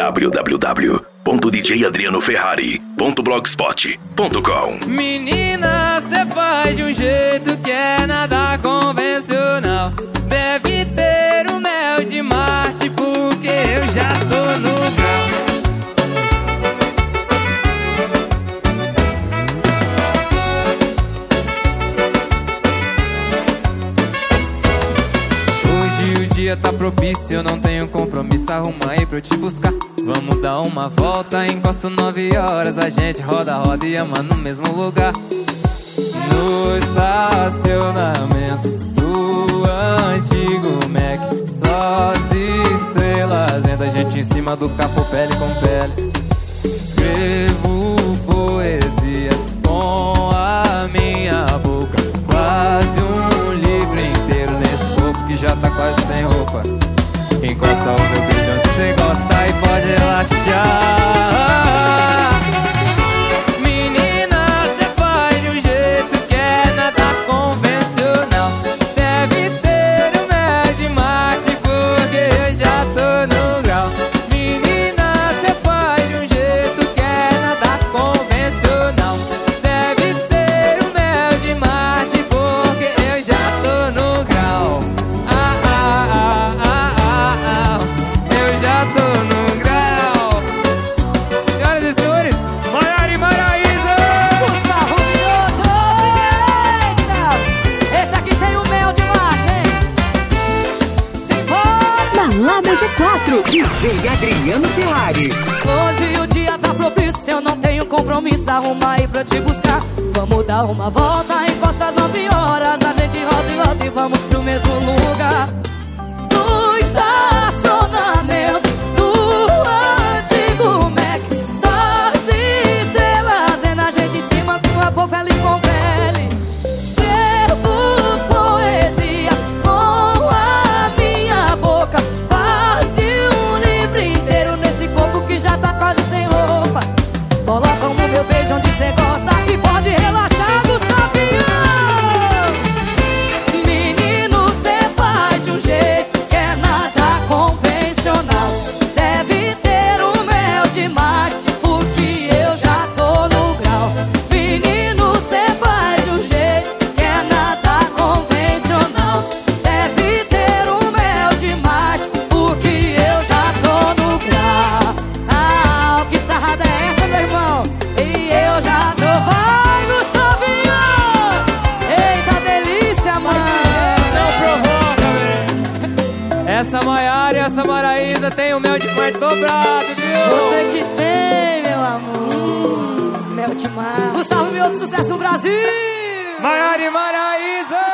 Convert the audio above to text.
www.djadrianoferrari.blogspot.com. Menina, cê faz de um jeito que é nada convencional. Deve ter um mel de Marte, porque eu já tô no grau. Hoje o dia tá propício, eu não tenho compromisso. Arruma aí pra eu te buscar. Vamos dar uma volta, encosta 9 horas. A gente roda, roda e ama no mesmo lugar. No estacionamento do antigo Mac, só as estrelas vendo a gente em cima do capô, pele com pele. Escrevo poesias com a minha boca, quase um livro inteiro nesse corpo que já tá quase sem roupa. Encosta o meu beijo onde cê gosta e pode relaxar. Menina, cê faz de um jeito que é nada convencional. Deve ter um mel de Marte, porque eu já tô no grau. Menina, cê faz de um jeito que é nada convencional. Deve ter um mel de Marte, porque eu já tô no grau. Eu já tô no grau. Senhoras e senhores, Maiara e Maraísa. Gustavo Mioto, eita! Esse aqui tem o mel de Marte, hein? Simbora! Balada G4, DJ Adriano Ferrari. Hoje o dia tá propício, eu não tenho compromisso. Arruma aí pra eu te buscar. Vamos dar uma volta, encosta às 9 horas. A gente roda e volta e vamos pro mesmo lugar. No estacionamento do antigo Mac, só as estrelas vendo a gente em cima do capô, pele com pele. Escrevo poesias com a minha boca, quase um livro inteiro nesse corpo que já tá quase sem roupa. Coloca o meu beijo onde cê gosta e pode relaxar, Gustavinho. Menino, cê faz de um jeito que é nada convencional. Deve ter um mel de Marte, porque eu já tô no grau. Menino, cê faz de um jeito que é nada convencional. Deve ter um mel de Marte, porque eu já tô no grau. Ah, que sarrada é essa, meu irmão? E eu já tô. Vai, Gustavinho! Eita delícia, mano! Não provoca, velho. Essa Maiara e essa Maraísa tem o mel de Marte dobrado, viu? Você que tem, meu amor, mel de mar. Gustavo Mioto, sucesso no Brasil! Maiara e Maraísa.